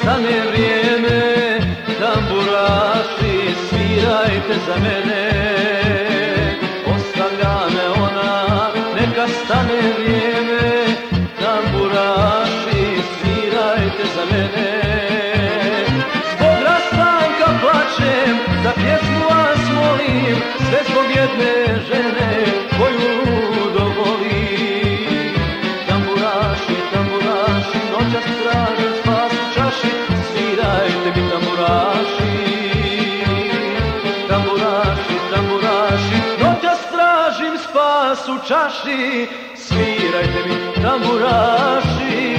stane vrijeme, tamburaši svirajte za mene. Ostavlja me ona, neka stane vrijeme, tamburaši svirajte za mene. Zbog rastanka plačem, za pjesmu vas molim, sve zbog jedne žene koju ludo volim. Tamburaši, tamburaši, noćas tražim spas u čaši, svirajte mi tamburaši. Tamburaši, tamburaši, noćas tražim spas u čaši, svirajte mi tamburaši.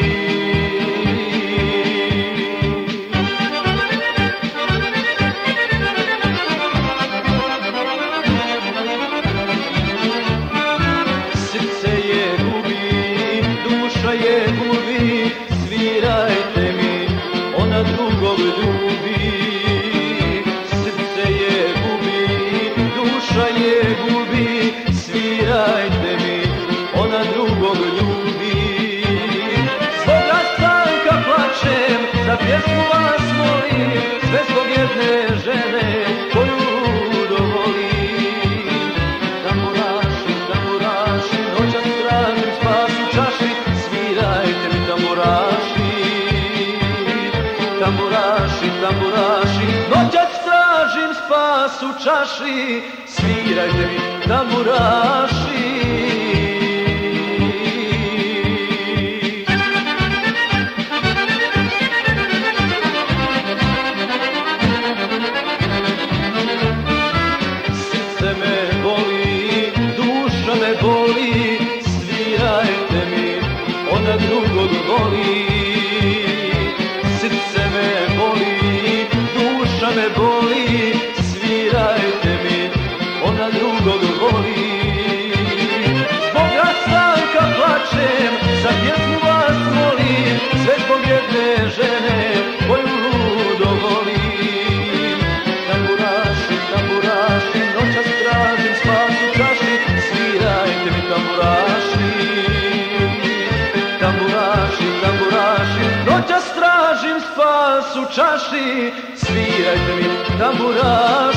Svirajte mi, ona drugog ljubi. Srce je gubi, duša je gubi. Svirajte mi, ona drugog ljubi. Zbog rastanka plačem, za pjesmu vas molim, sve zbog jedne žene koju ludo volim. Tamburaši, tamburaši, noćas tražim spas u čaši, svirajte mi tamburaši. Tamburaši, tamburaši, noćas tražim spas u čaši, svirajte mi tamburaši. Srce me boli, duša me boli, svirajte mi, ona drugog voli. Srce me boli, duša me boli, svirajte mi, ona drugog voli. Zbog rastanka plačem, za pjesmu vas molim, sve zbog jedne žene koju ludo volim. Tamburaši, tamburaši, noćas tražim spas u čaši, svirajte mi tamburaši. Tamburaši, tamburaši, noćas tražim spas u čaši, svirajte mi tamburaši.